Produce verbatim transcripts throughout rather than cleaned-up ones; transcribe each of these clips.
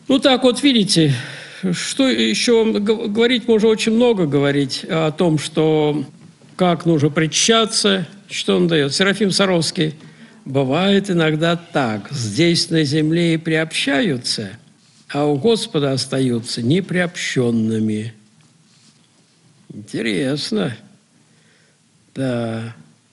Ну так вот, видите, что еще вам говорить, можно очень много говорить о том, что как нужно причащаться, что он дает. Серафим Саровский: бывает иногда так, здесь на земле и приобщаются, а у Господа остаются неприобщенными. Интересно. Да.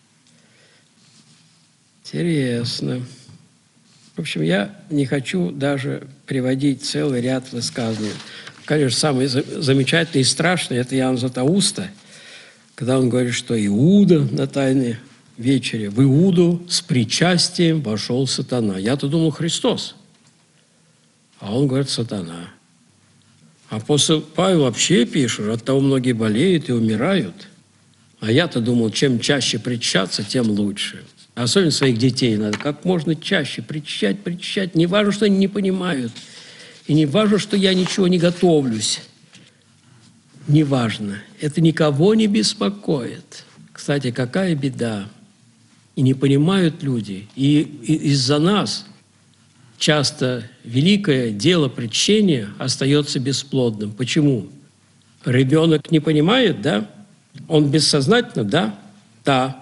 Интересно. В общем, я не хочу даже приводить целый ряд высказываний. Конечно, самый замечательный и страшный – это Иоанн Златоуста, когда он говорит, что Иуда на Тайной вечере, в Иуду с причастием вошел сатана. Я-то думал, Христос, а он говорит, сатана. Апостол Павел вообще пишет, от того многие болеют и умирают. А я-то думал, чем чаще причащаться, тем лучше. Особенно своих детей надо как можно чаще причащать, причащать. Не важно, что они не понимают. И не важно, что я ничего не готовлюсь. Не важно. Это никого не беспокоит. Кстати, какая беда. И не понимают люди. И, и из-за нас часто великое дело причащения остается бесплодным. Почему? Ребенок не понимает, да? Он бессознательно, да? Да.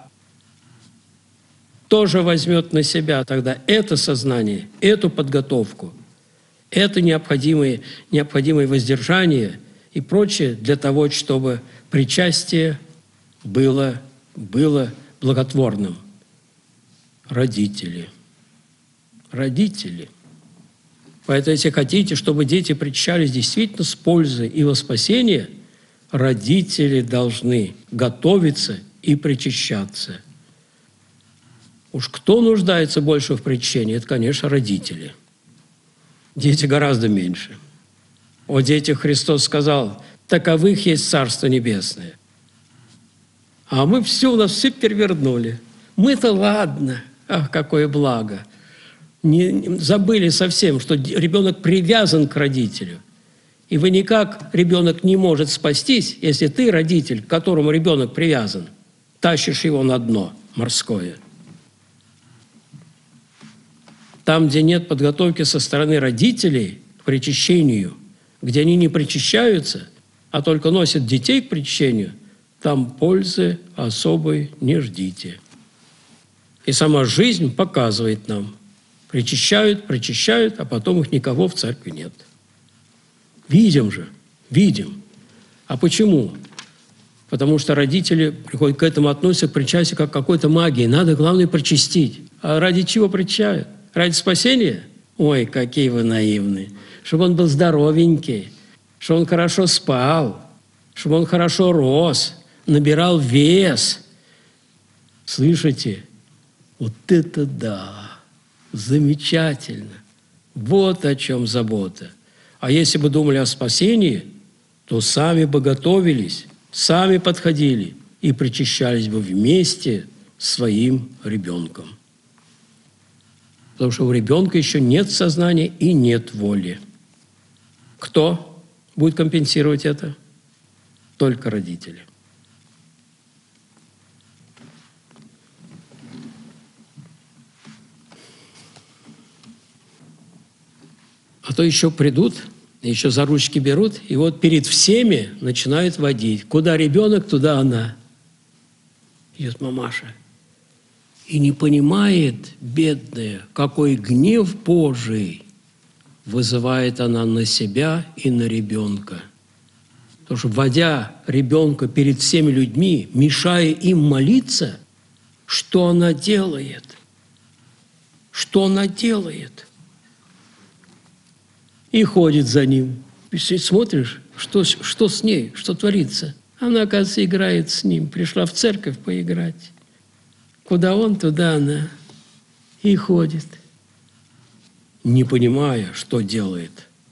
Тоже возьмет на себя тогда это сознание, эту подготовку, это необходимое, необходимое воздержание и прочее для того, чтобы причастие было, было благотворным. Родители. Родители. Поэтому, если хотите, чтобы дети причащались действительно с пользой и во спасение, родители должны готовиться и причащаться. Уж кто нуждается больше в причащении, это, конечно, родители. Дети гораздо меньше. О детях Христос сказал: таковых есть Царство Небесное. А мы все, у нас все перевернули. Мы-то ладно, ах, какое благо. Не, забыли совсем, что ребенок привязан к родителю. И вы никак, ребенок не может спастись, если ты, родитель, к которому ребенок привязан, тащишь его на дно морское. Там, где нет подготовки со стороны родителей к причащению, где они не причащаются, а только носят детей к причащению, там пользы особой не ждите. И сама жизнь показывает нам. Причащают, причащают, а потом их никого в церкви нет. Видим же, видим. А почему? Потому что родители приходят к этому, относятся к причастию как к какой-то магии. Надо, главное, причастить. А ради чего причащают? Ради спасения? Ой, какие вы наивные. Чтобы он был здоровенький, чтобы он хорошо спал, чтобы он хорошо рос, набирал вес. Слышите? Вот это да! Замечательно! Вот о чем забота. А если бы думали о спасении, то сами бы готовились, сами подходили и причащались бы вместе с своим ребенком. Потому что у ребенка еще нет сознания и нет воли. Кто будет компенсировать это? Только родители. А то еще придут, еще за ручки берут, и вот перед всеми начинают водить. Куда ребенок, туда она. Идет мамаша. И не понимает, бедная, какой гнев Божий вызывает она на себя и на ребенка. Потому что, вводя ребенка перед всеми людьми, мешая им молиться, что она делает? Что она делает? И ходит за ним. И смотришь, что, что с ней, что творится. Она, оказывается, играет с ним. Пришла в церковь поиграть. Куда он, туда она. И ходит, не понимая, что делает.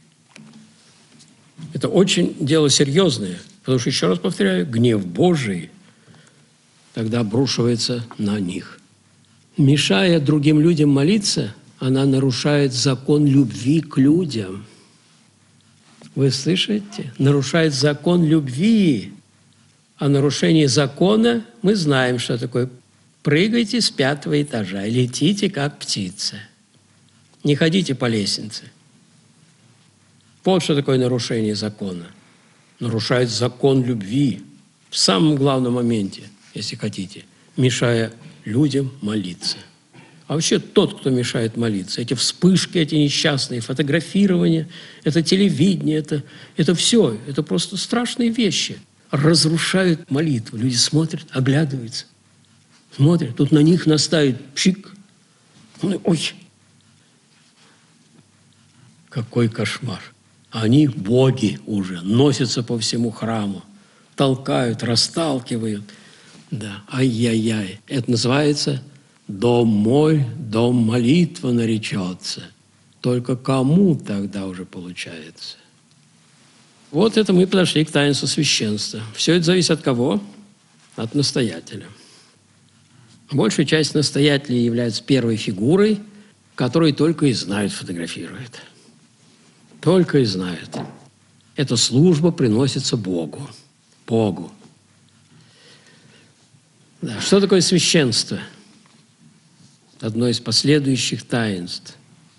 Это очень дело серьезное. Потому что, еще раз повторяю, гнев Божий тогда обрушивается на них. Мешая другим людям молиться, она нарушает закон любви к людям. Вы слышите? Нарушает закон любви. А нарушение закона, мы знаем, что такое. Прыгайте с пятого этажа, летите, как птица. Не ходите по лестнице. Вот что такое нарушение закона. Нарушает закон любви в самом главном моменте, если хотите, мешая людям молиться. А вообще тот, кто мешает молиться, эти вспышки, эти несчастные фотографирования, это телевидение, это, это все, это просто страшные вещи. Разрушают молитву. Люди смотрят, оглядываются, смотрят, тут на них наставит пшик. Ой, какой кошмар. Они боги уже, носятся по всему храму, толкают, расталкивают. Да, ай-яй-яй. Это называется «Дом мой, дом молитва наречется». Только кому тогда уже получается? Вот это мы подошли к таинству священства. Все это зависит от кого? От настоятеля. Большая часть настоятелей является первой фигурой, которую только и знают фотографируют. Только и знают. Эта служба приносится Богу. Богу. Да. Что такое священство? Одно из последующих таинств.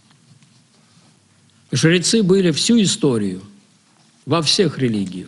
Жрецы были всю историю, во всех религиях.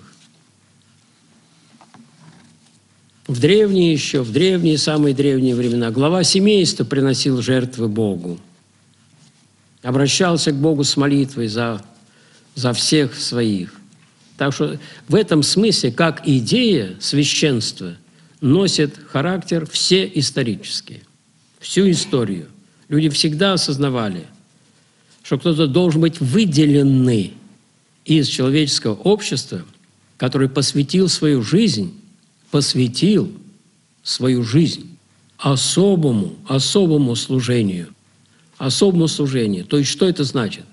В древние еще, в древние, самые древние времена глава семейства приносил жертвы Богу. Обращался к Богу с молитвой за, за всех своих. Так что в этом смысле, как идея священства, носит характер всеисторический. Всю историю. Люди всегда осознавали, что кто-то должен быть выделенный из человеческого общества, который посвятил свою жизнь, посвятил свою жизнь особому, особому служению. Особому служению. То есть что это значит?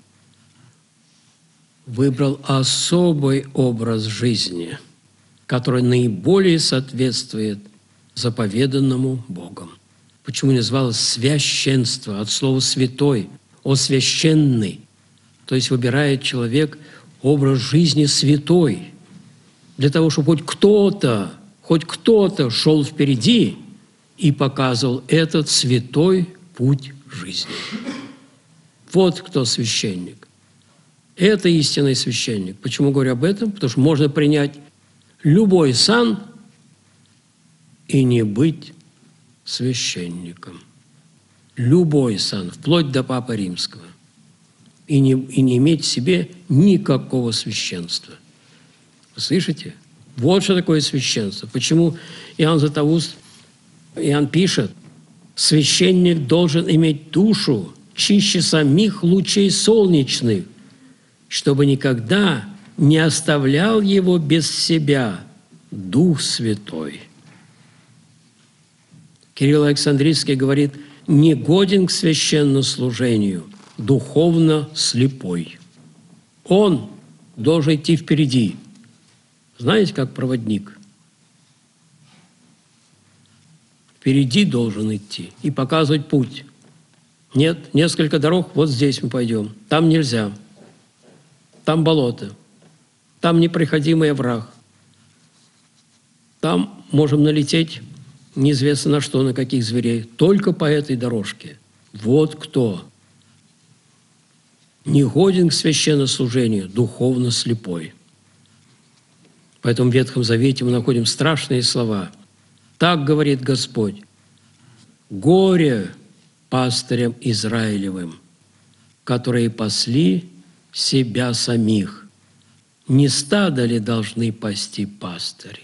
Выбрал особый образ жизни, который наиболее соответствует заповеданному Богом. Почему называлось священство от слова «святой», «освященный». То есть выбирает человек образ жизни святой, для того, чтобы хоть кто-то, хоть кто-то шел впереди и показывал этот святой путь жизни. Вот кто священник. Это истинный священник. Почему говорю об этом? Потому что можно принять любой сан и не быть священником. Любой сан, вплоть до Папы Римского. И не, и не иметь в себе никакого священства. Вы слышите? Вот что такое священство. Почему Иоанн Златоуст, Иоанн пишет, священник должен иметь душу чище самих лучей солнечных, чтобы никогда не оставлял его без себя Дух Святой. Кирилл Александрийский говорит, не годен к священнослужению, духовно слепой. Он должен идти впереди. Знаете, как проводник? Впереди должен идти и показывать путь. Нет, несколько дорог, вот здесь мы пойдем. Там нельзя. Там болото. Там непроходимый овраг. Там можем налететь неизвестно на что, на каких зверей. Только по этой дорожке. Вот кто не годен к священнослужению, духовно слепой. Поэтому в Ветхом Завете мы находим страшные слова. Так говорит Господь: «Горе пастырям Израилевым, которые пасли себя самих. Не стадо ли должны пасти пастыри?»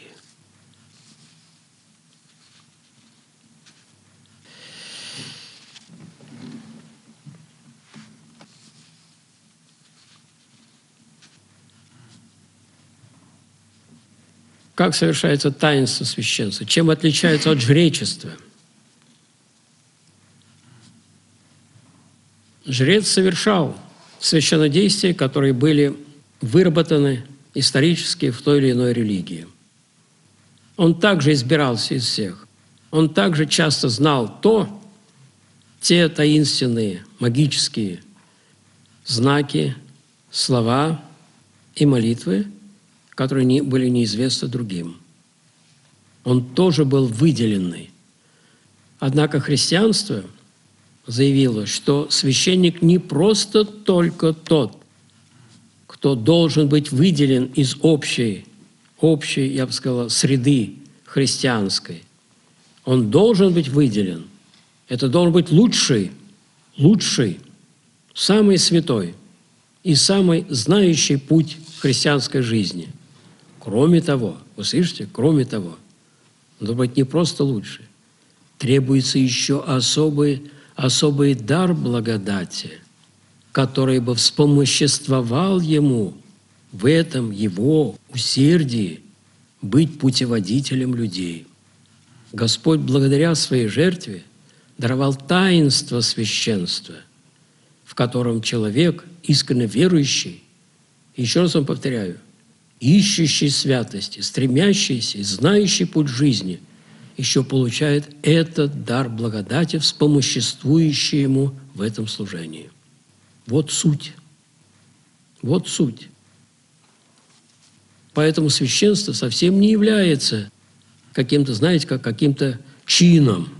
Как совершается таинство священства? Чем отличается от жречества? Жрец совершал священнодействия, которые были выработаны исторически в той или иной религии. Он также избирался из всех. Он также часто знал то, те таинственные, магические знаки, слова и молитвы, которые не, были неизвестны другим. Он тоже был выделенный. Однако христианство заявило, что священник не просто только тот, кто должен быть выделен из общей, общей, я бы сказал, среды христианской. Он должен быть выделен. Это должен быть лучший, лучший, самый святой и самый знающий путь христианской жизни. Кроме того, вы слышите, кроме того, он должен быть не просто лучший, требуется еще особый, особый дар благодати, который бы вспомоществовал ему в этом его усердии быть путеводителем людей. Господь благодаря своей жертве даровал таинство священства, в котором человек, искренне верующий, еще раз вам повторяю, ищущий святости, стремящийся, знающий путь жизни, еще получает этот дар благодати, вспомоществующий ему в этом служении. Вот суть. Вот суть. Поэтому священство совсем не является каким-то, знаете, как каким-то чином.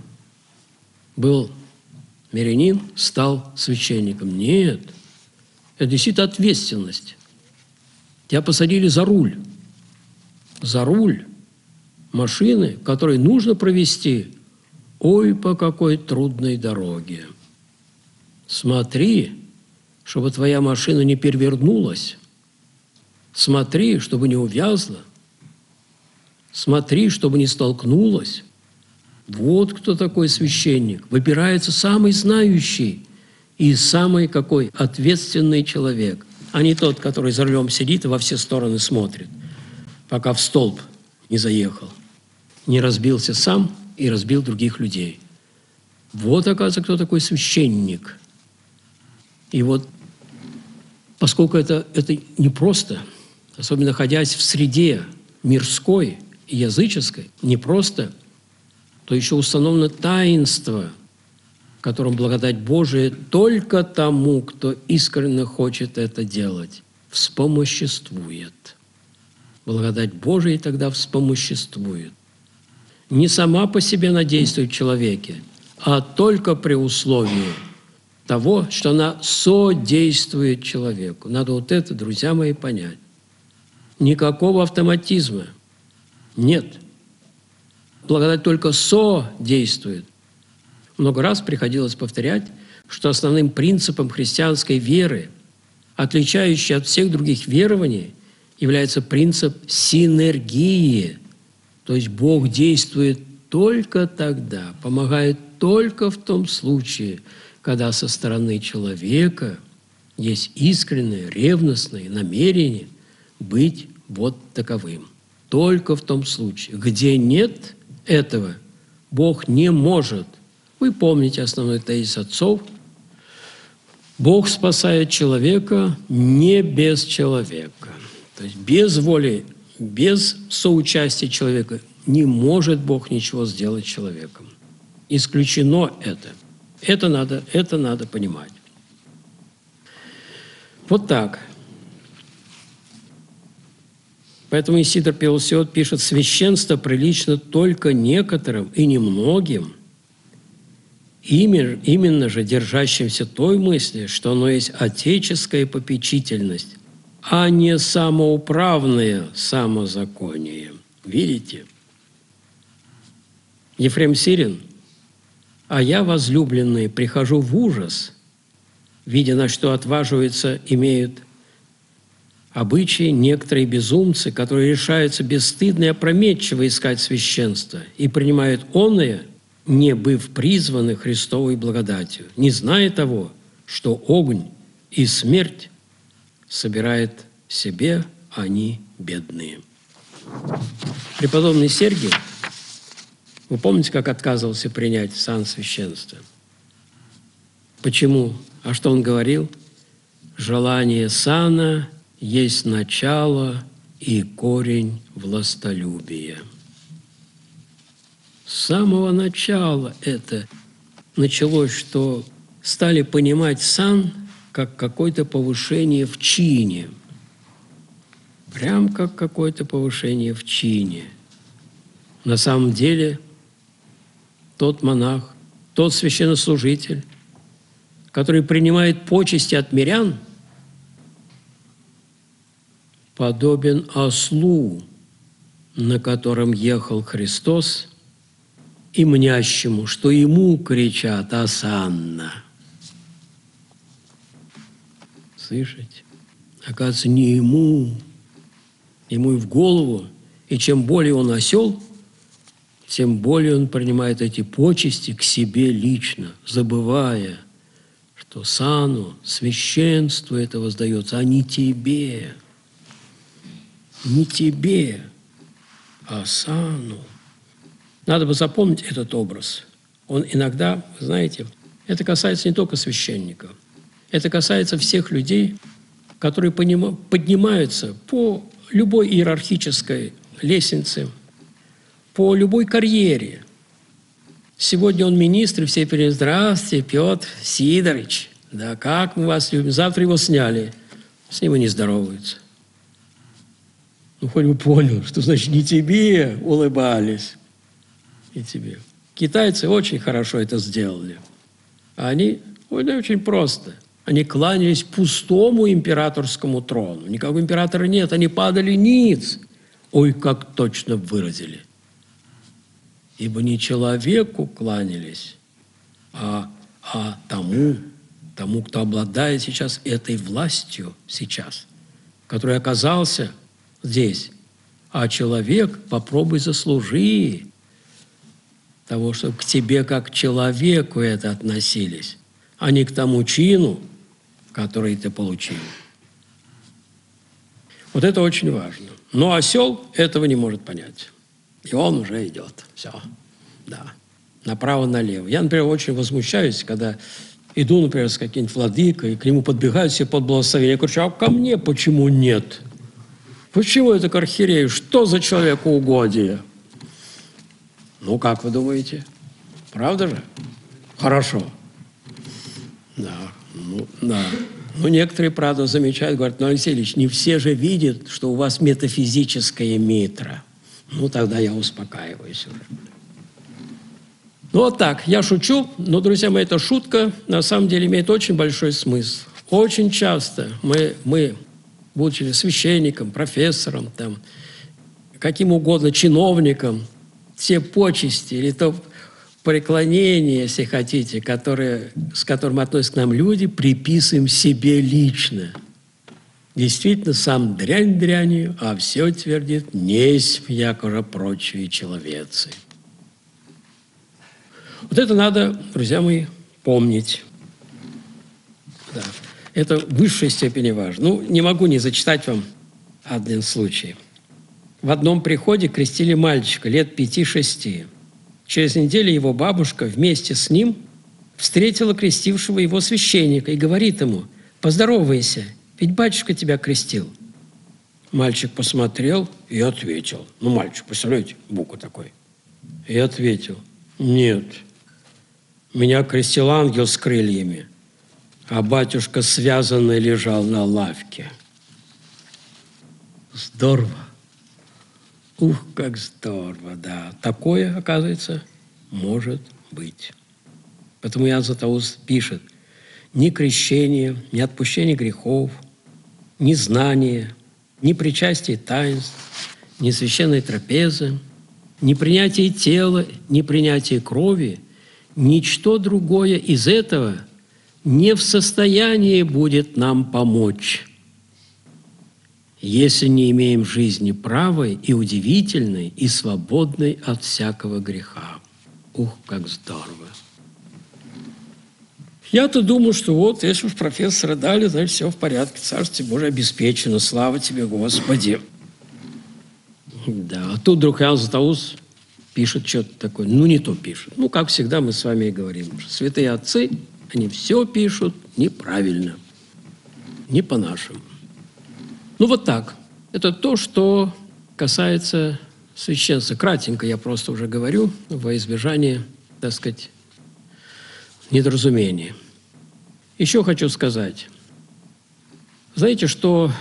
Был мирянин, стал священником. Нет. Это действительно ответственность. Тебя посадили за руль. За руль машины, которой нужно провести, ой, по какой трудной дороге. Смотри, чтобы твоя машина не перевернулась. Смотри, чтобы не увязла. Смотри, чтобы не столкнулась. Вот кто такой священник. Выбирается самый знающий и самый какой ответственный человек, а не тот, который за рулем сидит и во все стороны смотрит, пока в столб не заехал, не разбился сам и разбил других людей. Вот, оказывается, кто такой священник. И вот, поскольку это, это непросто, особенно находясь в среде мирской и языческой, непросто, то еще установлено таинство, в котором благодать Божия только тому, кто искренне хочет это делать, вспомоществует. Благодать Божия тогда вспомоществует. Не сама по себе она действует в человеке, а только при условии того, что она содействует человеку. Надо вот это, друзья мои, понять. Никакого автоматизма нет. Благодать только содействует. Много раз приходилось повторять, что основным принципом христианской веры, отличающий от всех других верований, является принцип синергии. То есть Бог действует только тогда, помогает только в том случае, когда со стороны человека есть искреннее, ревностное намерение быть вот таковым. Только в том случае. Где нет этого, Бог не может. Вы помните основной тезис отцов. Бог спасает человека не без человека. То есть без воли, без соучастия человека не может Бог ничего сделать с человеком. Исключено это. Это надо, это надо понимать. Вот так. Поэтому Исидор Пелусиот пишет: «Священство прилично только некоторым и немногим, именно же держащимся той мысли, что оно есть отеческая попечительность, а не самоуправное самозаконие». Видите? Ефрем Сирин: «А я, возлюбленные, прихожу в ужас, видя, на что отваживаются, имеют обычаи некоторые безумцы, которые решаются бесстыдно и опрометчиво искать священство и принимают оное, не быв призваны Христовой благодатью, не зная того, что огонь и смерть собирает себе они бедные». Преподобный Сергий, вы помните, как отказывался принять сан священства? Почему? А что он говорил? «Желание сана есть начало и корень властолюбия». С самого начала это началось, что стали понимать сан как какое-то повышение в чине. Прям как какое-то повышение в чине. На самом деле тот монах, тот священнослужитель, который принимает почести от мирян, подобен ослу, на котором ехал Христос, и мнящему, что ему кричат «Осанна». Слышите? Оказывается, не ему, ему и в голову. И чем более он осел, тем более он принимает эти почести к себе лично, забывая, что сану, священству это воздается, а не тебе. Не тебе, а сану. Надо бы запомнить этот образ. Он иногда, знаете, это касается не только священников. Это касается всех людей, которые поднимаются по любой иерархической лестнице, по любой карьере. Сегодня он министр, и все перед «Здравствуйте, Петр Сидорович, да как мы вас любим». Завтра его сняли, с ним и не здороваются. Ну, хоть бы понял, что значит не тебе улыбались, и тебе. Китайцы очень хорошо это сделали. А они, ой, да, очень просто. Они кланялись пустому императорскому трону. Никакого императора нет, они падали ниц. Ой, как точно выразили. Ибо не человеку кланялись, а, а тому, тому, кто обладает сейчас этой властью сейчас, который оказался здесь. А человек, попробуй заслужи того, чтобы к тебе как к человеку это относились, а не к тому чину, который ты получил. Вот это очень важно. Но осел этого не может понять. И он уже идет. Все. Да. Направо-налево. Я, например, очень возмущаюсь, когда иду, например, с каким-нибудь владыкой, и к нему подбегают все под благословение. Я говорю, а ко мне почему нет? Почему это к архиерею? Что за человекоугодие? Ну, как вы думаете? Правда же? Хорошо. Да. Ну, да. Но некоторые, правда, замечают, говорят, ну, Алексей Ильич, не все же видят, что у вас метафизическая митра. Ну, тогда я успокаиваюсь уже. Ну, вот так. Я шучу, но, друзья мои, эта шутка на самом деле имеет очень большой смысл. Очень часто мы, мы будучи священником, профессором, там, каким угодно чиновником, все почести или то преклонение, если хотите, которые, с которым относятся к нам люди, приписываем себе лично. Действительно, сам дрянь дрянью, а все твердит, несть якоже прочие человецы. Вот это надо, друзья мои, помнить. Да. Это в высшей степени важно. Ну, не могу не зачитать вам один случай. В одном приходе крестили мальчика лет пяти-шести. Через неделю его бабушка вместе с ним встретила крестившего его священника и говорит ему: «Поздоровайся, ведь батюшка тебя крестил». Мальчик посмотрел и ответил. Ну, мальчик, представляете, буква такой. И ответил: «Нет, меня крестил ангел с крыльями, а батюшка связанный лежал на лавке». Здорово. Ух, как здорово, да. Такое, оказывается, может быть. Поэтому Иоанн Златоуст пишет: ни крещение, ни отпущение грехов, ни знание, ни причастие таинств, ни священной трапезы, ни принятие тела, ни принятие крови, ничто другое из этого не в состоянии будет нам помочь, если не имеем жизни правой и удивительной, и свободной от всякого греха. Ух, как здорово! Я-то думаю, что вот, если уж профессора дали, значит, все в порядке, Царствие Божие обеспечено, слава тебе, Господи. Да, а тут вдруг Иоанн Златоуст пишет что-то такое, ну, не то пишет. Ну, как всегда мы с вами и говорим, что святые отцы, они все пишут неправильно, не по-нашему. Ну, вот так. Это то, что касается священства. Кратенько я просто уже говорю во избежание, так сказать, недоразумения. Еще хочу сказать. Знаете, что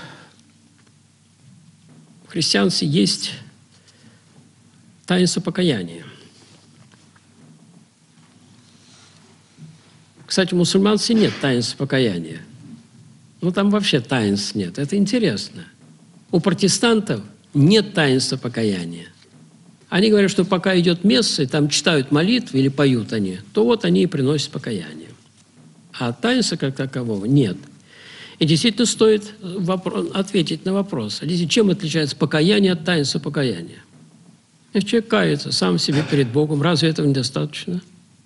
в христианстве есть таинство покаяния. Кстати, у мусульманстве нет таинства покаяния. Ну, там вообще таинств нет. Это интересно. У протестантов нет таинства покаяния. Они говорят, что пока идет месса, и там читают молитвы или поют они, то вот они и приносят покаяние. А таинства как такового нет. И действительно стоит вопрос, ответить на вопрос, а действительно, чем отличается покаяние от таинства покаяния? Если человек кается сам себе перед Богом, разве этого недостаточно?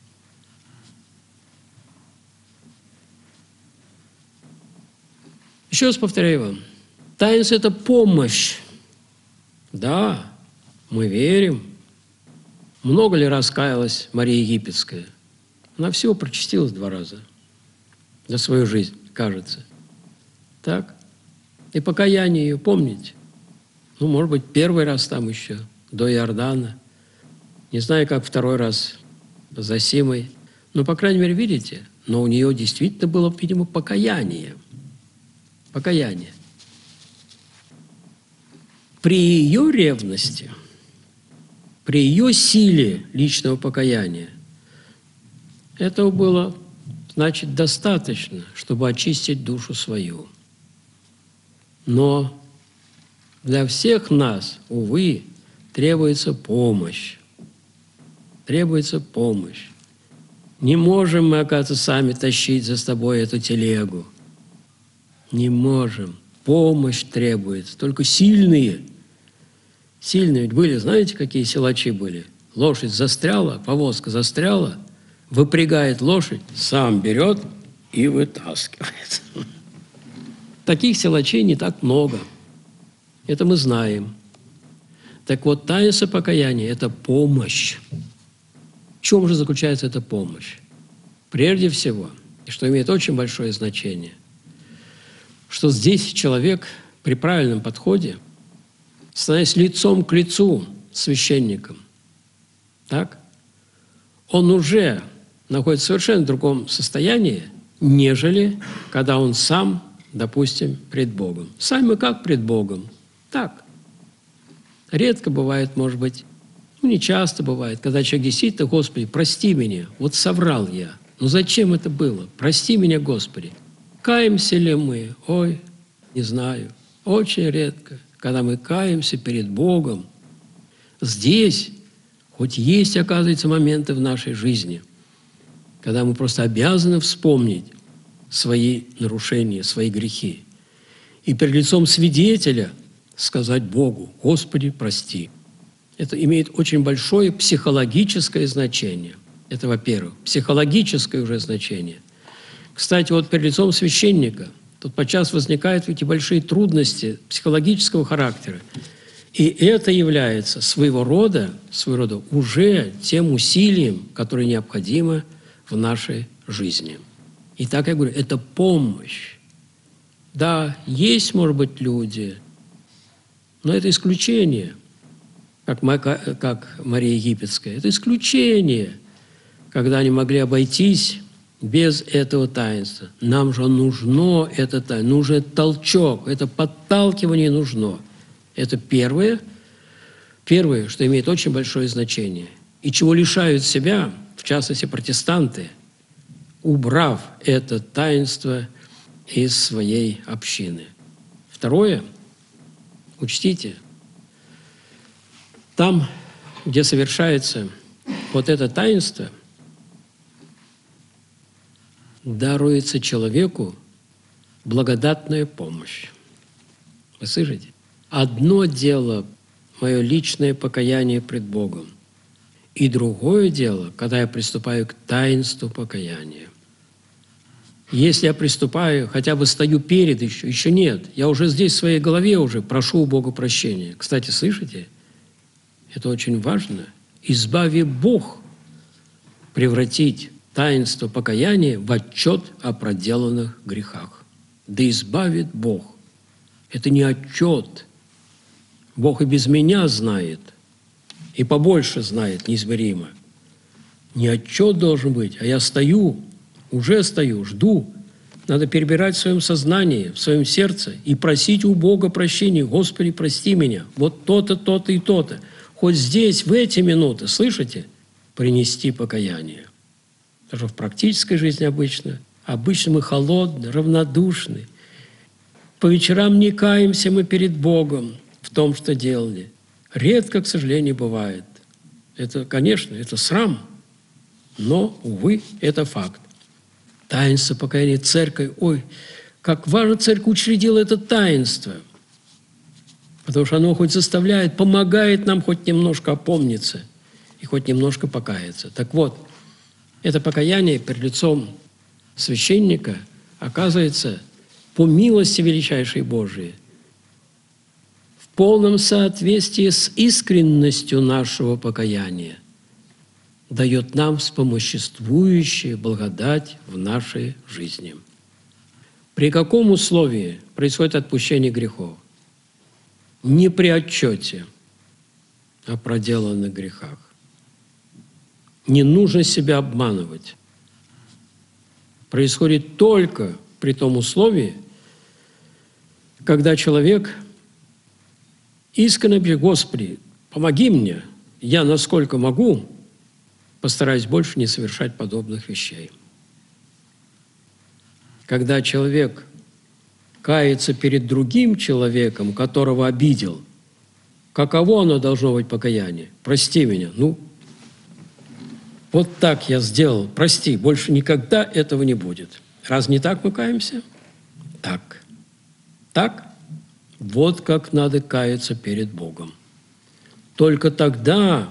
Еще раз повторяю вам, таинство – это помощь. Да, мы верим. Много ли раз каялась Мария Египетская? Она всего причастилась два раза за свою жизнь, кажется. Так? И покаяние ее, помните? Ну, может быть, первый раз там еще, до Иордана. Не знаю, как второй раз за Симой. Но, по крайней мере, видите, но у нее действительно было, видимо, покаяние. Покаяние. При ее ревности, при ее силе личного покаяния, этого было, значит, достаточно, чтобы очистить душу свою. Но для всех нас, увы, требуется помощь. Требуется помощь. Не можем мы, оказывается, сами тащить за собой эту телегу. Не можем. Помощь требуется. Только сильные. Сильные. Ведь были, знаете, какие силачи были? Лошадь застряла, повозка застряла, выпрягает лошадь, сам берет и вытаскивает. Таких силачей не так много. Это мы знаем. Так вот, таинство покаяния – это помощь. В чем же заключается эта помощь? Прежде всего, и что имеет очень большое значение, что здесь человек при правильном подходе, становясь лицом к лицу с священником, так, он уже находится в совершенно другом состоянии, нежели когда он сам, допустим, пред Богом. Сами мы как пред Богом? Так. Редко бывает, может быть, ну, не часто бывает, когда человек действительно: «Господи, прости меня, вот соврал я. Ну зачем это было? Прости меня, Господи». Каемся ли мы? Ой, не знаю. Очень редко, когда мы каемся перед Богом. Здесь, хоть есть, оказывается, моменты в нашей жизни, когда мы просто обязаны вспомнить свои нарушения, свои грехи. И перед лицом свидетеля сказать Богу: «Господи, прости». Это имеет очень большое психологическое значение. Это, во-первых, психологическое уже значение. Кстати, вот перед лицом священника тут подчас возникают эти большие трудности психологического характера. И это является своего рода, своего рода уже тем усилием, которое необходимо в нашей жизни. И так я говорю, это помощь. Да, есть, может быть, люди, но это исключение, как, как Мария Египетская. Это исключение, когда они могли обойтись без этого таинства. Нам же нужно это таинство, нужен толчок, это подталкивание нужно. Это первое, первое, что имеет очень большое значение. И чего лишают себя, в частности, протестанты, убрав это таинство из своей общины. Второе, учтите, там, где совершается вот это таинство, даруется человеку благодатная помощь. Вы слышите? Одно дело – мое личное покаяние пред Богом, и другое дело, когда я приступаю к таинству покаяния. Если я приступаю, хотя бы стою перед еще, еще нет, я уже здесь в своей голове уже прошу у Бога прощения. Кстати, слышите? Это очень важно. Избави Бог превратить таинство покаяния в отчет о проделанных грехах. Да избавит Бог. Это не отчет. Бог и без меня знает, и побольше знает, неизмеримо. Не отчет должен быть, а я стою, уже стою, жду. Надо перебирать в своем сознании, в своем сердце и просить у Бога прощения. Господи, прости меня. Вот то-то, то-то и то-то. Хоть здесь, в эти минуты, слышите, принести покаяние. Потому что в практической жизни обычно, обычно мы холодны, равнодушны. По вечерам не каемся мы перед Богом в том, что делали. Редко, к сожалению, бывает. Это, конечно, это срам, но, увы, это факт. Таинство покаяния церковь. Ой, как важно церковь учредила это таинство. Потому что оно хоть заставляет, помогает нам хоть немножко опомниться и хоть немножко покаяться. Так вот, это покаяние перед лицом священника оказывается по милости величайшей Божией в полном соответствии с искренностью нашего покаяния дает нам вспомоществующую благодать в нашей жизни. При каком условии происходит отпущение грехов? Не при отчете о проделанных грехах. Не нужно себя обманывать. Происходит только при том условии, когда человек искренне говорит: «Господи, помоги мне, я насколько могу постараюсь больше не совершать подобных вещей». Когда человек кается перед другим человеком, которого обидел, каково оно должно быть покаяние? «Прости меня». Ну, вот так я сделал, прости, больше никогда этого не будет. Раз не так мы каемся? Так. Так? Вот как надо каяться перед Богом. Только тогда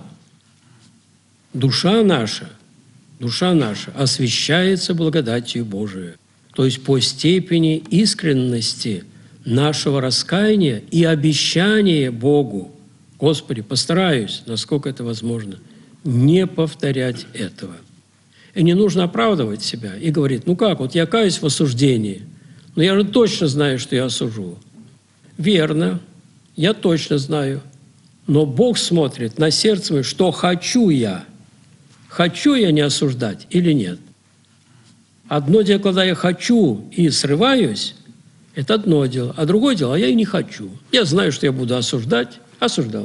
душа наша, душа наша освящается благодатью Божией. То есть по степени искренности нашего раскаяния и обещания Богу: «Господи, постараюсь, насколько это возможно, не повторять этого». И не нужно оправдывать себя и говорить: ну как, вот я каюсь в осуждении, но я же точно знаю, что я осужу. Верно, я точно знаю, но Бог смотрит на сердце мое, что хочу я. Хочу я не осуждать или нет? Одно дело, когда я хочу и срываюсь, это одно дело. А другое дело, а я и не хочу. Я знаю, что я буду осуждать, осуждал.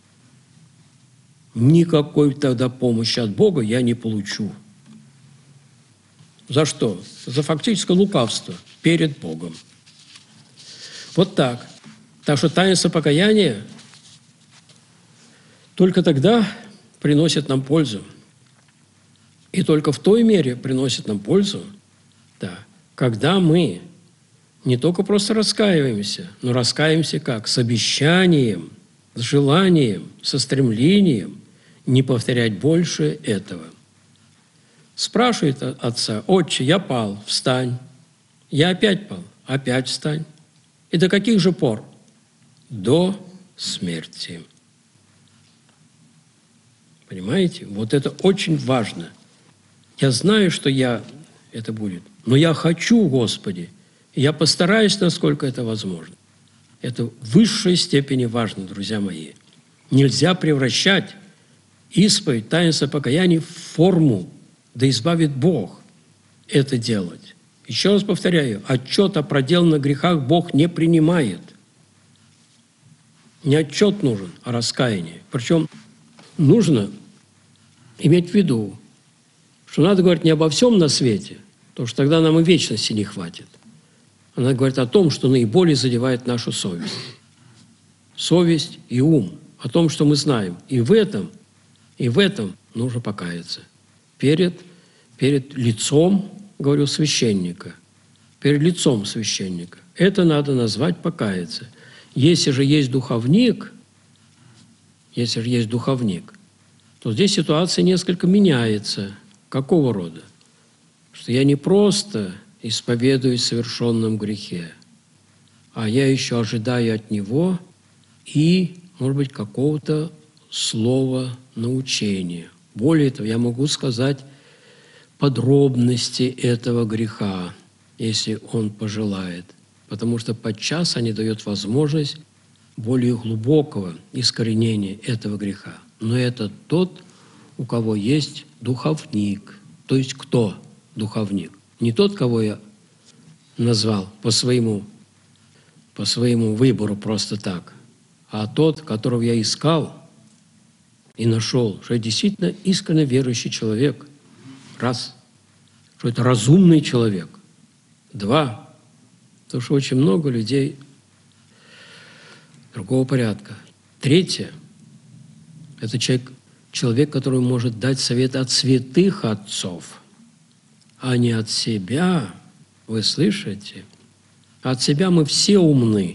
Никакой тогда помощи от Бога я не получу. За что? За фактическое лукавство перед Богом. Вот так. Так что таинство покаяния только тогда приносит нам пользу. И только в той мере приносит нам пользу, да, когда мы не только просто раскаиваемся, но раскаиваемся как? С обещанием, с желанием, со стремлением не повторять больше этого. Спрашивает отца: «Отче, я пал, встань». «Я опять пал, опять встань». «И до каких же пор?» «До смерти». Понимаете? Вот это очень важно. Я знаю, что я это будет, но я хочу, Господи, и я постараюсь, насколько это возможно. Это в высшей степени важно, друзья мои. Нельзя превращать исповедь, таинство покаяния в форму, да избавит Бог это делать. Еще раз повторяю, отчет о проделанных грехах Бог не принимает. Не отчет нужен, а раскаяние. Причем нужно иметь в виду, что надо говорить не обо всем на свете, потому что тогда нам и вечности не хватит. Она говорит о том, что наиболее задевает нашу совесть. Совесть и ум. О том, что мы знаем. И в этом, и в этом нужно покаяться. Перед, перед лицом, говорю, священника. Перед лицом священника. Это надо назвать покаяться. Если же есть духовник, если же есть духовник, то здесь ситуация несколько меняется. Какого рода? Что я не просто исповедуюсь в совершенном грехе, а я еще ожидаю от него и, может быть, какого-то слова научения. Более того, я могу сказать подробности этого греха, если он пожелает, потому что подчас они дают возможность более глубокого искоренения этого греха. Но это тот, у кого есть духовник. То есть кто духовник? Не тот, кого я назвал по своему, по своему выбору просто так, а тот, которого я искал и нашел, что это действительно искренне верующий человек. Раз. Что это разумный человек. Два. Потому что очень много людей другого порядка. Третье – это человек, человек, который может дать совет от святых отцов, а не от себя. Вы слышите? От себя мы все умны.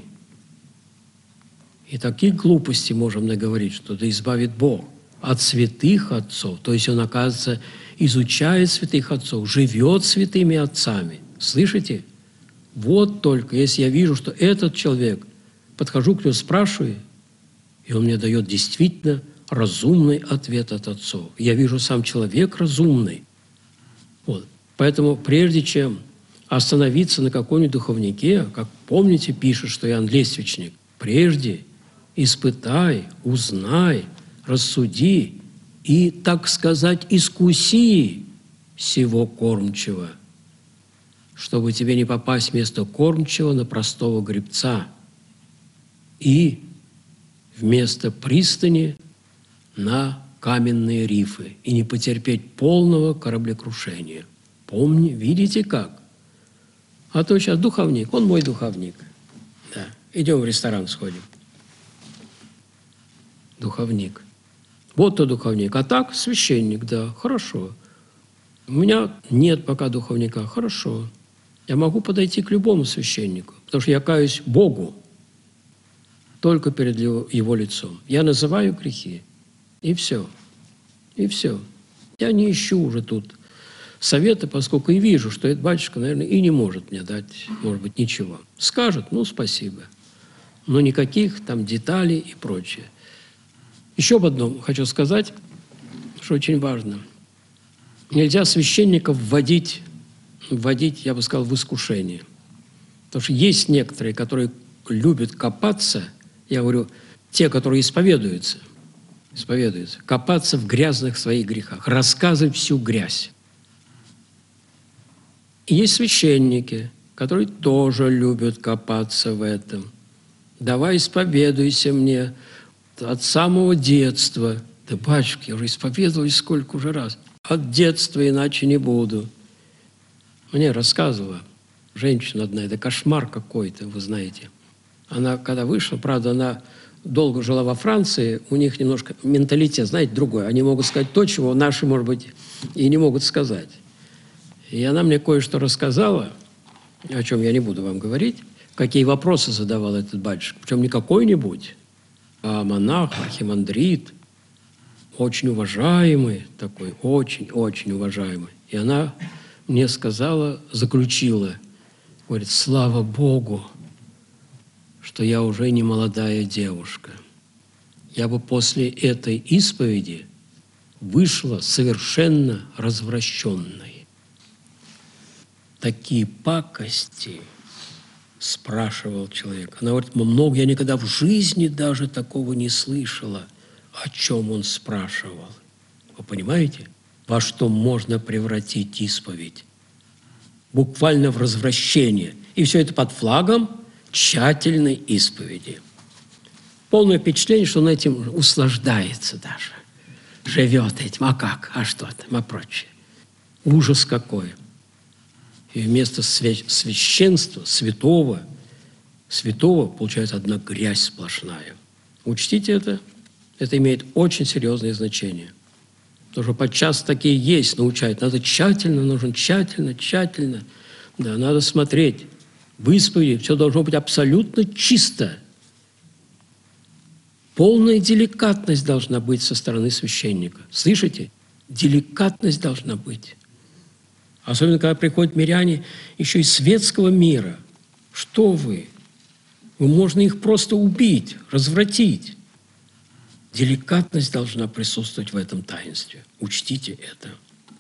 И такие глупости можем наговорить, что да избавит Бог. От святых отцов, то есть он, оказывается, изучает святых отцов, живет святыми отцами. Слышите? Вот только, если я вижу, что этот человек, подхожу к нему, спрашиваю, и он мне дает действительно разумный ответ от отцов. Я вижу, сам человек разумный. Вот. Поэтому прежде чем остановиться на каком-нибудь духовнике, как помните, пишет, что Иоанн Лествичник, прежде испытай, узнай, рассуди и, так сказать, искуси сего кормчего, чтобы тебе не попасть вместо кормчего на простого гребца и вместо пристани на каменные рифы и не потерпеть полного кораблекрушения. Помни, видите как? А то сейчас духовник, он мой духовник. Да. Идем в ресторан сходим. Духовник. Вот то духовник. А так священник, да, хорошо. У меня нет пока духовника, хорошо. Я могу подойти к любому священнику, потому что я каюсь Богу только перед его, его лицом. Я называю грехи, и все. И все. Я не ищу уже тут совета, поскольку и вижу, что этот батюшка, наверное, и не может мне дать, может быть, ничего. Скажет, ну, спасибо. Но никаких там деталей и прочее. Еще об одном хочу сказать, что очень важно. Нельзя священников вводить, вводить, я бы сказал, в искушение. Потому что есть некоторые, которые любят копаться, я говорю, те, которые исповедуются, исповедуются, копаться в грязных своих грехах, рассказывать всю грязь. И есть священники, которые тоже любят копаться в этом. Давай исповедуйся мне от самого детства. Да, батюшка, я уже исповедовалась сколько уже раз. От детства иначе не буду. Мне рассказывала женщина одна, это кошмар какой-то, вы знаете. Она, когда вышла, правда, она долго жила во Франции, у них немножко менталитет, знаете, другой. Они могут сказать то, чего наши, может быть, и не могут сказать. И она мне кое-что рассказала, о чем я не буду вам говорить, какие вопросы задавал этот батюшка. Причем не какой-нибудь, а монах, архимандрит, очень уважаемый такой, очень-очень уважаемый. И она мне сказала, заключила, говорит, слава Богу, что я уже не молодая девушка. Я бы после этой исповеди вышла совершенно развращенной. Такие пакости, спрашивал человек. Она говорит, много, я никогда в жизни даже такого не слышала. О чем он спрашивал? Вы понимаете, во что можно превратить исповедь? Буквально в развращение. И все это под флагом тщательной исповеди. Полное впечатление, что он этим услаждается даже. Живет этим. А как? А что там? А прочее. Ужас какой. И вместо священства, святого, святого получается одна грязь сплошная. Учтите это. Это имеет очень серьезное значение. Потому что подчас такие есть, научать. Надо тщательно, нужно тщательно, тщательно. Да, надо смотреть. В исповеди все должно быть абсолютно чисто. Полная деликатность должна быть со стороны священника. Слышите? Деликатность должна быть. Особенно, когда приходят миряне еще из светского мира. Что вы? Вы можно их просто убить, развратить. Деликатность должна присутствовать в этом таинстве. Учтите это.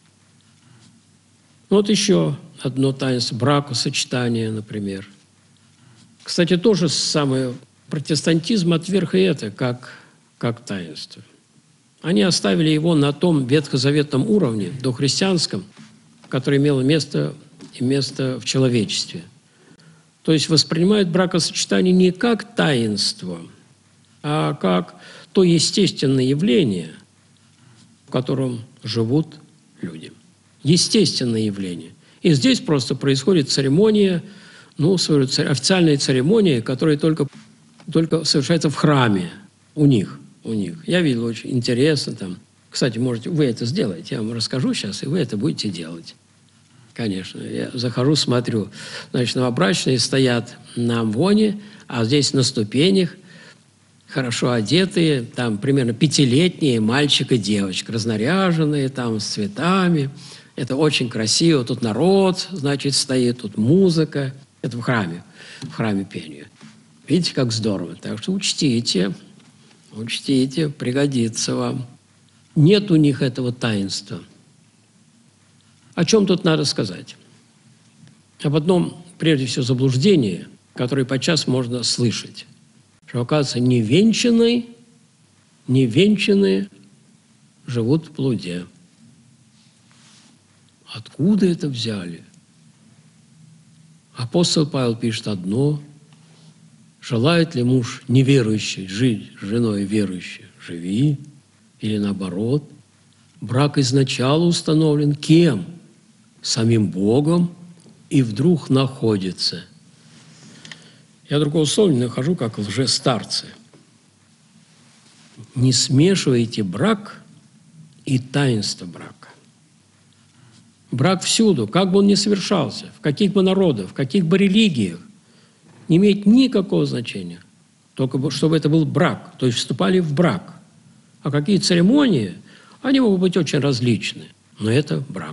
Вот еще одно таинство бракосочетания, например. Кстати, тоже самое протестантизм отверг и это, как, как таинство. Они оставили его на том ветхозаветном уровне, дохристианском, которое имело место, и место в человечестве. То есть воспринимают бракосочетание не как таинство, а как то естественное явление, в котором живут люди. Естественное явление. И здесь просто происходит церемония ну, официальные церемонии, которые только, только совершаются в храме у них, у них. Я видел, очень интересно там. Кстати, можете, вы это сделаете, я вам расскажу сейчас, и вы это будете делать. Конечно, я захожу, смотрю. Значит, новобрачные стоят на амвоне, а здесь на ступенях хорошо одетые, там примерно пятилетние мальчик и девочка, разнаряженные, там с цветами. Это очень красиво. Тут народ, значит, стоит, тут музыка. Это в храме, в храме пения. Видите, как здорово. Так что учтите, учтите, пригодится вам. Нет у них этого таинства. О чем тут надо сказать? Об одном, прежде всего, заблуждении, которое подчас можно слышать. Что, оказывается, невенчанные, невенчанные живут в блуде. Откуда это взяли? Апостол Павел пишет одно. Желает ли муж неверующий жить с женой верующей? Живи. Или наоборот. Брак изначально установлен кем? Самим Богом. И вдруг находится. Я другого слова не нахожу, как лжестарцы. Не смешивайте брак и таинство брака. Брак всюду, как бы он ни совершался, в каких бы народах, в каких бы религиях, не имеет никакого значения. Только чтобы это был брак, то есть вступали в брак. А какие церемонии, они могут быть очень различны, но это брак.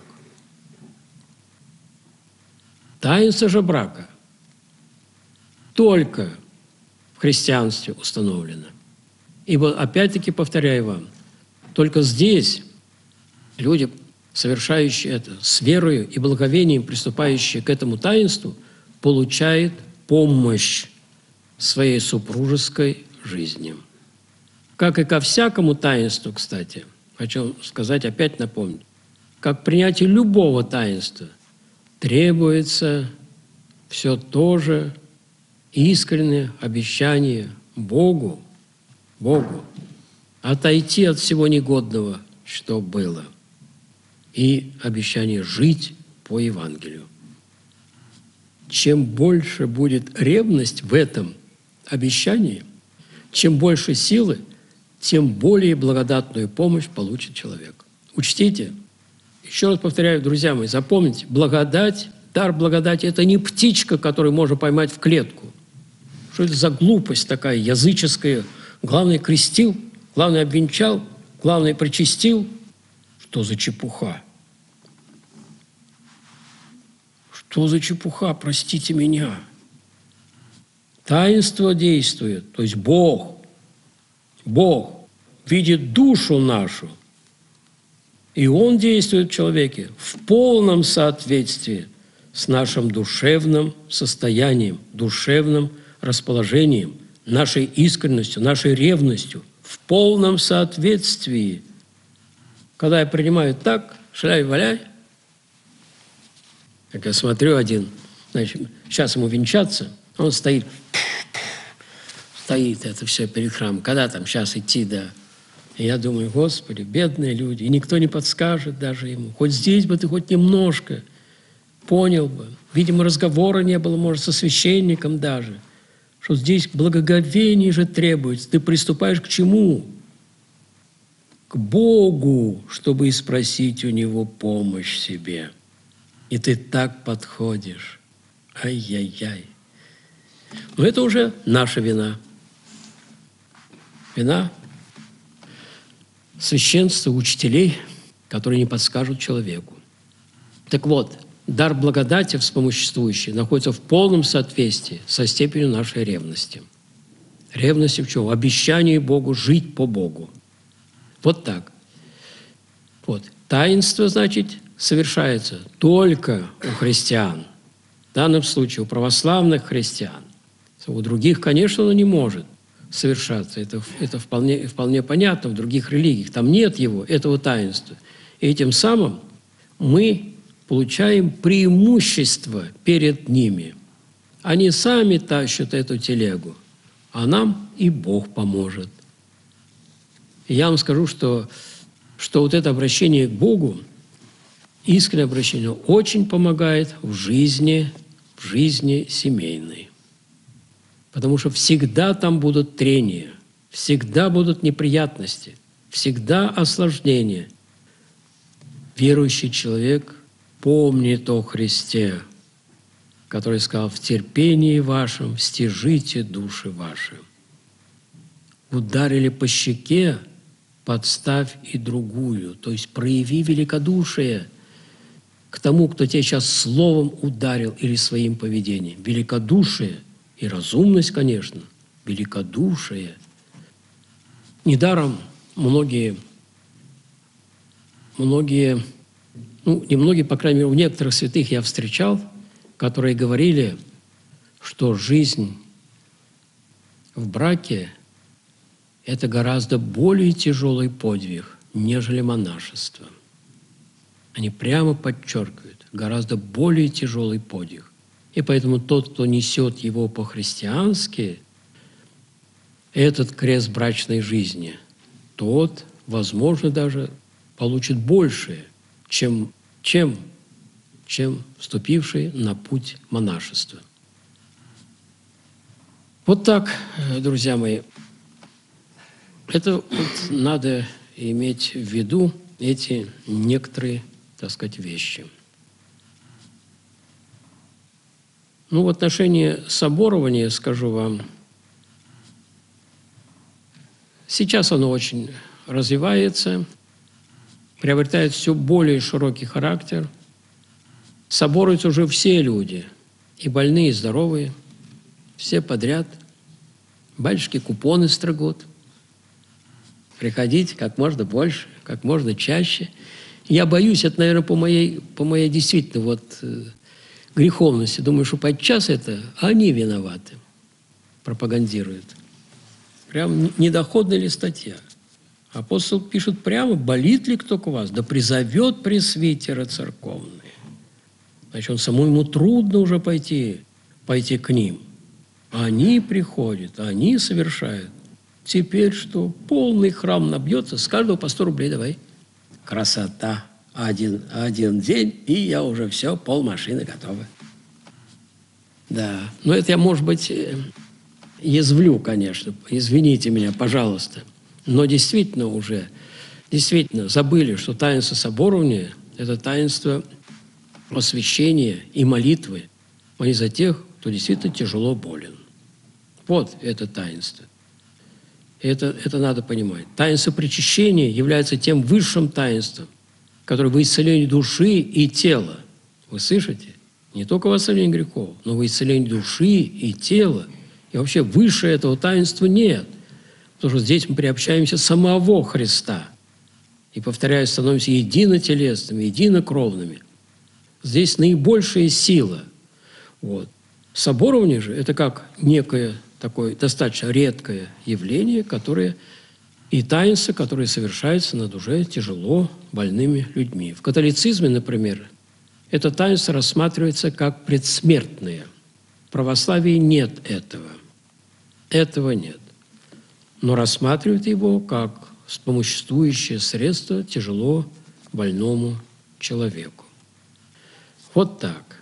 Таинство же брака только в христианстве установлено. Ибо, опять-таки, повторяю вам, только здесь люди, совершающие это с верою и благовением, приступающие к этому таинству, получают помощь в своей супружеской жизни. Как и ко всякому таинству, кстати, хочу сказать, опять напомнить, как к принятию любого таинства требуется все то же искреннее обещание Богу, Богу, отойти от всего негодного, что было, и обещание жить по Евангелию. Чем больше будет ревность в этом обещании, чем больше силы, тем более благодатную помощь получит человек. Учтите, еще раз повторяю, друзья мои, запомните, благодать, дар благодати – это не птичка, которую можно поймать в клетку. Что это за глупость такая языческая? Главное, крестил, главное, обвенчал, главное, причастил. Что за чепуха? Что за чепуха, простите меня? Таинство действует, то есть Бог, Бог видит душу нашу, и Он действует в человеке в полном соответствии с нашим душевным состоянием, душевным расположением, нашей искренностью, нашей ревностью, в полном соответствии. Когда я принимаю так, шляй-валяй, как я смотрю один, значит, сейчас ему венчаться, он стоит, стоит это все перед храмом. Когда там сейчас идти, да? И я думаю, Господи, бедные люди, и никто не подскажет даже ему. Хоть здесь бы ты хоть немножко понял бы. Видимо, разговора не было, может, со священником даже, что здесь благоговение же требуется. Ты приступаешь к чему? К Богу, чтобы и спросить у Него помощь себе. И ты так подходишь. Ай-яй-яй. Но это уже наша вина. Вина священства, учителей, которые не подскажут человеку. Так вот, дар благодати вспомоществующий находится в полном соответствии со степенью нашей ревности. Ревности в чем? Обещание Богу жить по Богу. Вот так. Вот. Таинство, значит, совершается только у христиан. В данном случае у православных христиан. У других, конечно, оно не может совершаться. Это, это вполне, вполне понятно в других религиях. Там нет его, этого таинства. И этим самым мы получаем преимущество перед ними. Они сами тащат эту телегу, а нам и Бог поможет. И я вам скажу, что, что вот это обращение к Богу, искреннее обращение, очень помогает в жизни, в жизни семейной. Потому что всегда там будут трения, всегда будут неприятности, всегда осложнения. Верующий человек помнит о Христе, который сказал: «В терпении вашем стяжите души ваши». Ударили по щеке, подставь и другую, то есть прояви великодушие к тому, кто тебя сейчас словом ударил или своим поведением. Великодушие и разумность, конечно, великодушие. Недаром многие, многие, ну, не многие, по крайней мере, у некоторых святых я встречал, которые говорили, что жизнь в браке – это гораздо более тяжелый подвиг, нежели монашество. Они прямо подчеркивают, гораздо более тяжелый подвиг. И поэтому тот, кто несет его по-христиански, этот крест брачной жизни, тот, возможно, даже получит большее, чем, чем, чем вступивший на путь монашества. Вот так, друзья мои. Это вот надо иметь в виду, эти некоторые, так сказать, вещи. Ну, в отношении соборования скажу вам, сейчас оно очень развивается, приобретает все более широкий характер. Соборуются уже все люди, и больные, и здоровые, все подряд. Батюшки купоны стригут. Приходите как можно больше, как можно чаще. Я боюсь, это, наверное, по моей, по моей действительно вот, э, греховности. Думаю, что подчас это они виноваты, пропагандируют. Прям недоходная ли статья? Апостол пишет прямо: болит ли кто к вас? Да призовет пресвитера церковные. Значит, он самому ему трудно уже пойти, пойти к ним. Они приходят, они совершают. Теперь что? Полный храм набьется, с каждого по сто рублей давай. Красота. Один, один день, и я уже все, полмашины готовы. Да, но это я, может быть, язвлю, конечно. Извините меня, пожалуйста. Но действительно уже, действительно забыли, что таинство соборования – это таинство освящения и молитвы. Они за тех, кто действительно тяжело болен. Вот это таинство. Это, это надо понимать. Таинство причащения является тем высшим таинством, которое во исцелении души и тела. Вы слышите? Не только во исцелении грехов, но во исцелении души и тела. И вообще выше этого таинства нет. Потому что здесь мы приобщаемся самого Христа. И, повторяю, становимся единотелесными, единокровными. Здесь наибольшая сила. Вот. Соборование же – это как некое такое достаточно редкое явление, которое и таинство, которое совершается над уже тяжело больными людьми. В католицизме, например, это таинство рассматривается как предсмертное. В православии нет этого. Этого нет. Но рассматривают его как вспомоществующее средство тяжело больному человеку. Вот так.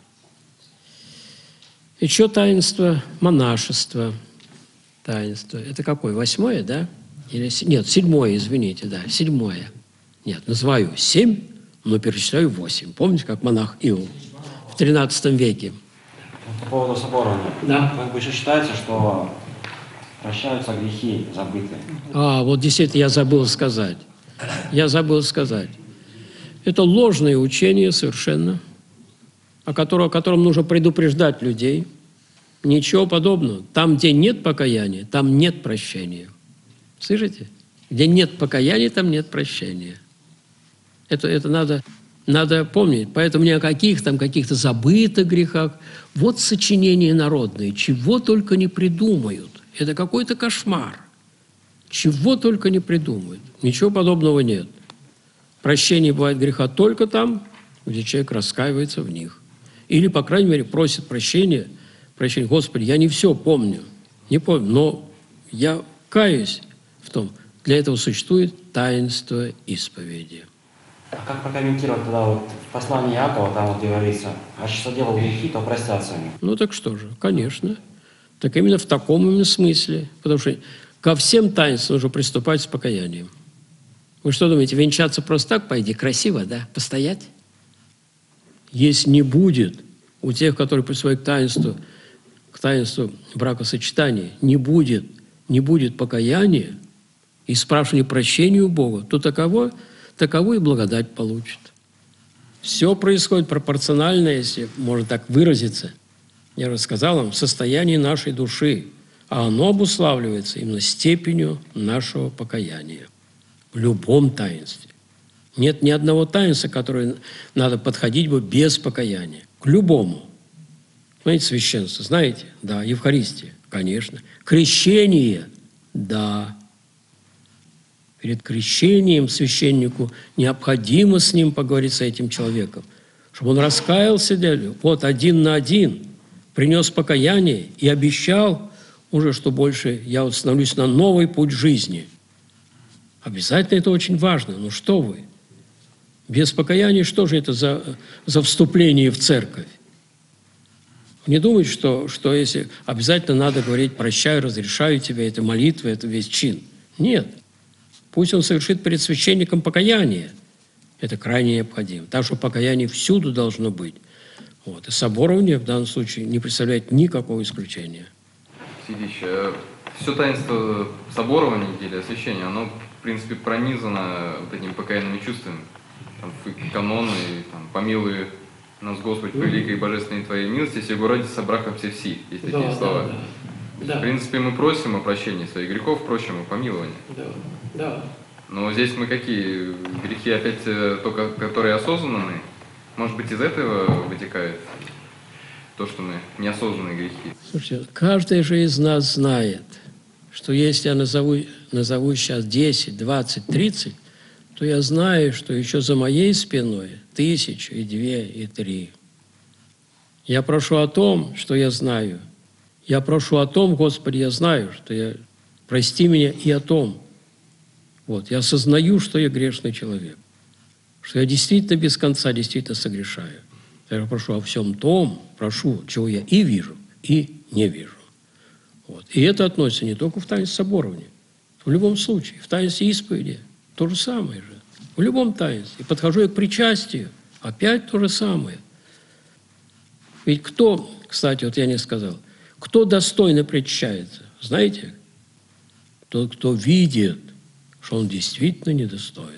Еще таинство монашества. Таинство. Это какое? Восьмое, да? Или, нет, седьмое, извините, да, седьмое. Нет, называю семь, но перечисляю восемь. Помните, как монах Иов в тринадцатом веке? По поводу соборования. Да. Как бы еще считается, что прощаются грехи забытые. А, вот действительно, я забыл сказать. Я забыл сказать. Это ложное учение совершенно, о котором, о котором нужно предупреждать людей. Ничего подобного. Там, где нет покаяния, там нет прощения. Слышите? Где нет покаяния, там нет прощения. Это, это надо, надо помнить. Поэтому ни о каких там каких-то забытых грехах. Вот сочинения народные, чего только не придумают. Это какой-то кошмар. Чего только не придумают. Ничего подобного нет. Прощение бывает греха только там, где человек раскаивается в них. Или, по крайней мере, просит прощения. Прощения. Господи, я не все помню. Не помню, но я каюсь в том. Для этого существует таинство исповеди. А как прокомментировать тогда вот в послании Иакова, там вот говорится, а что делал грехи, то простятся ему. Ну так что же, конечно. Так именно в таком именно смысле. Потому что ко всем таинствам нужно приступать с покаянием. Вы что думаете, венчаться просто так пойди? Красиво, да? Постоять? Если не будет у тех, которые приступают к таинству, к таинству бракосочетания, не будет, не будет покаяния и спрашивания прощения у Бога, то таково, таково и благодать получит. Все происходит пропорционально, если можно так выразиться. Я уже сказал вам, в состоянии нашей души, а оно обуславливается именно степенью нашего покаяния в любом таинстве. Нет ни одного таинства, которое надо подходить бы без покаяния. К любому. Знаете, священство, знаете? Да. Евхаристия, конечно. Крещение, да. Перед крещением священнику необходимо с ним поговорить, с этим человеком, чтобы он раскаялся, вот один на один, принес покаяние и обещал уже, что больше я вот становлюсь на новый путь жизни. Обязательно это очень важно. Ну что вы? Без покаяния что же это за, за вступление в церковь? Не думайте, что, что если обязательно надо говорить «прощаю, разрешаю тебя», это молитва, это весь чин. Нет. Пусть он совершит перед священником покаяние. Это крайне необходимо. Так что покаяние всюду должно быть. Вот. И соборование в данном случае не представляет никакого исключения. Сидич, все таинство соборования или освящения, оно, в принципе, пронизано вот этими покаянными чувствами. Там, каноны, там, помилуй нас, Господь, по великой и божественной Твоей милости, сего ради собрахом все все, есть такие да, слова. Да, да. В принципе, мы просим о прощении своих грехов, просим о помиловании. Да, да. Но здесь мы какие? Грехи опять только, которые осознанные? Может быть, из этого вытекает то, что мы неосознанные грехи? Слушайте, каждый же из нас знает, что если я назову, назову сейчас десять, двадцать, тридцать, то я знаю, что еще за моей спиной тысячу, и две, и три. Я прошу о том, что я знаю. Я прошу о том, Господи, я знаю, что я... Прости меня и о том. Вот, я осознаю, что я грешный человек, что я действительно без конца, действительно согрешаю. Я прошу о всем том, прошу, чего я и вижу, и не вижу. Вот. И это относится не только в таинстве соборования, в любом случае, в таинстве исповеди то же самое же. В любом таинстве. И подхожу я к причастию, опять то же самое. Ведь кто, кстати, вот я не сказал, кто достойно причащается, знаете? Тот, кто видит, что он действительно недостоин.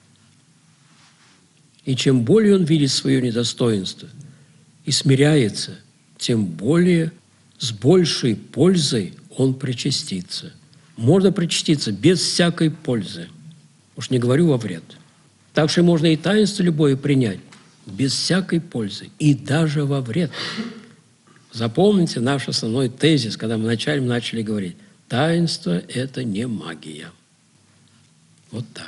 И чем более он видит свое недостоинство и смиряется, тем более с большей пользой он причастится. Можно причаститься без всякой пользы. Уж не говорю во вред. Так что можно и таинство любое принять без всякой пользы, и даже во вред. Запомните наш основной тезис, когда мы вначале начали говорить. Таинство – это не магия. Вот так.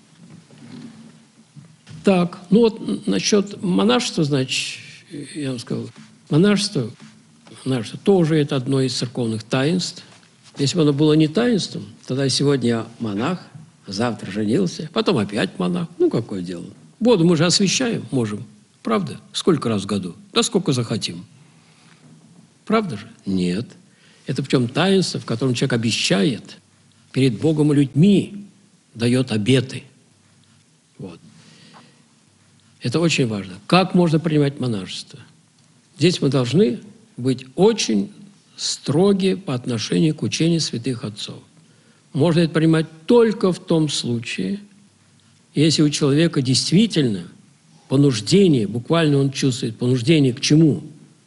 Так, ну вот насчет монашества, значит, я вам сказал, монашество, монашество тоже это одно из церковных таинств. Если бы оно было не таинством, тогда сегодня я монах, завтра женился, потом опять монах. Ну, какое дело? Воду мы же освящаем, можем. Правда? Сколько раз в году? Да сколько захотим. Правда же? Нет. Это причем таинство, в котором человек обещает перед Богом и людьми, дает обеты. Вот. Это очень важно. Как можно принимать монашество? Здесь мы должны быть очень строги по отношению к учению святых отцов. Можно это принимать только в том случае, если у человека действительно понуждение, буквально он чувствует понуждение к чему?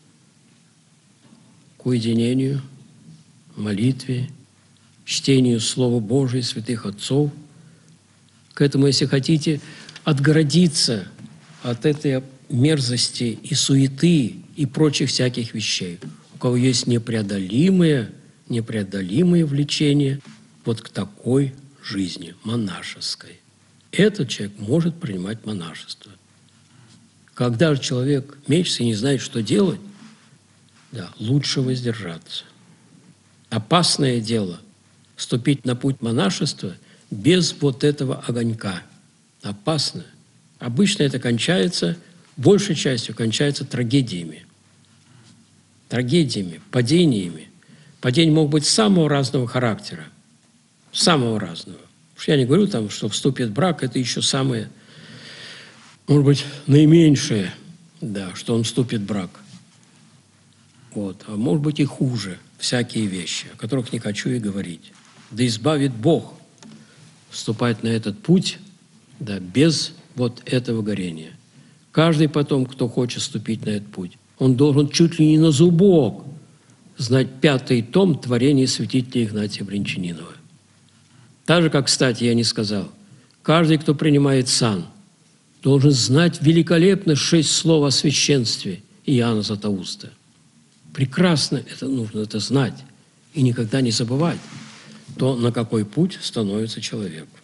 К уединению, молитве, чтению Слова Божия, святых отцов. К этому, если хотите, отгородиться от этой мерзости и суеты и прочих всяких вещей. У кого есть непреодолимое, непреодолимое влечение вот к такой жизни, монашеской. Этот человек может принимать монашество. Когда же человек мечется и не знает, что делать, да, лучше воздержаться. Опасное дело – вступить на путь монашества без вот этого огонька. Опасно. Обычно это кончается, большей частью кончается трагедиями. Трагедиями, падениями. Падения могут быть самого разного характера. Самого разного. Потому что я не говорю, там, что вступит в брак, это еще самое, может быть, наименьшее, да, что он вступит в брак. Вот. А может быть и хуже всякие вещи, о которых не хочу и говорить. Да избавит Бог вступать на этот путь, да, без вот этого горения. Каждый потом, кто хочет вступить на этот путь, он должен чуть ли не на зубок знать пятый том творения святителя Игнатия Брянчанинова. Так же, как, кстати, я не сказал, каждый, кто принимает сан, должен знать великолепно шесть слов о священстве Иоанна Златоуста. Прекрасно это нужно это знать и никогда не забывать то, на какой путь становится человек.